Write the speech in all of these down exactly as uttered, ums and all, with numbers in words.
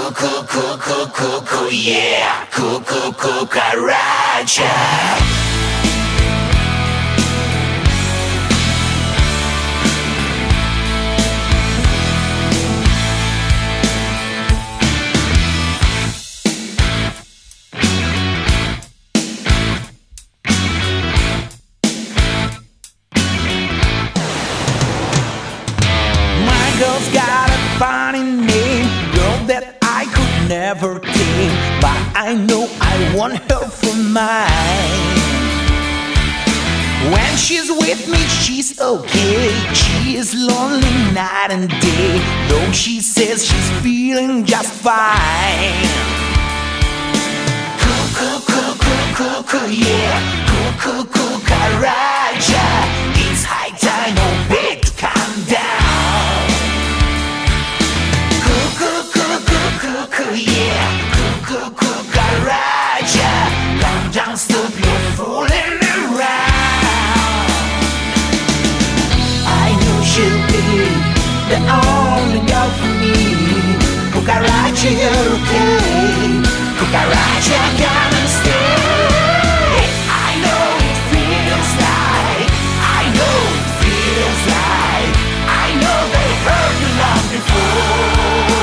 ку ку ку ку ку yeah, ку ку кукарача. Girl's got a funny name, girl that I could never tame, but I know I want her for mine. When she's with me, she's okay. She is lonely night and day, though she says she's feeling just fine. Cuckoo, cuckoo, cuckoo, yeah, cuckoo, cucaracha. It's high time, oh babe, to calm down. Yeah, cuckoo, cucaracha. Calm down, stop your fooling around. I know she'll be the only girl for me. Cucaracha, you're okay. Cucaracha, come and stay. I know it feels like, I know it feels like, I know they heard you long before.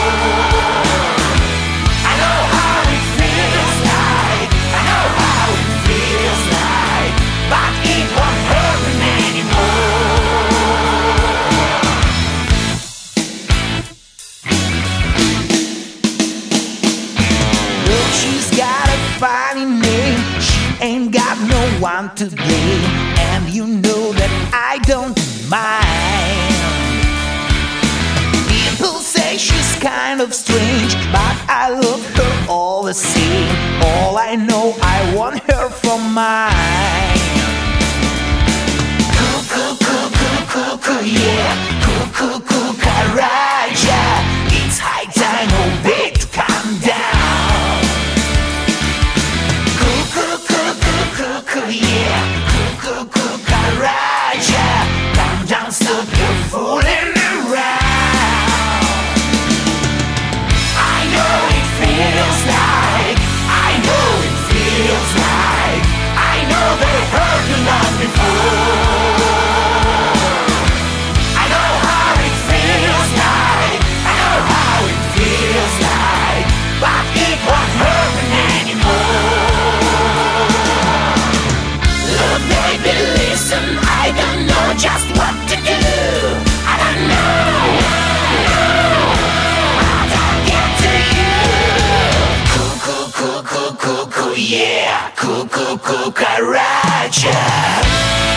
Funny name, she ain't got no one to blame, and you know that I don't mind. People say she's kind of strange, but I love her all the same. All I know, I want her for mine. Cuckoo, cuckoo, cuckoo, yeah, cuckoo, cucaracha. It's high time, oh babe, to calm down. Yeah, cuckoo, cucaracha. Calm down, stop your fooling around. I know it feels like, I know it feels like, I know they heard you long before. I know how it feels like, I know how it feels like, but it won't hurt me anymore. Baby, listen, I don't know just what to do. I don't know how to get to you. Cuckoo, cuckoo, cuckoo, yeah, cuckoo, cucaracha.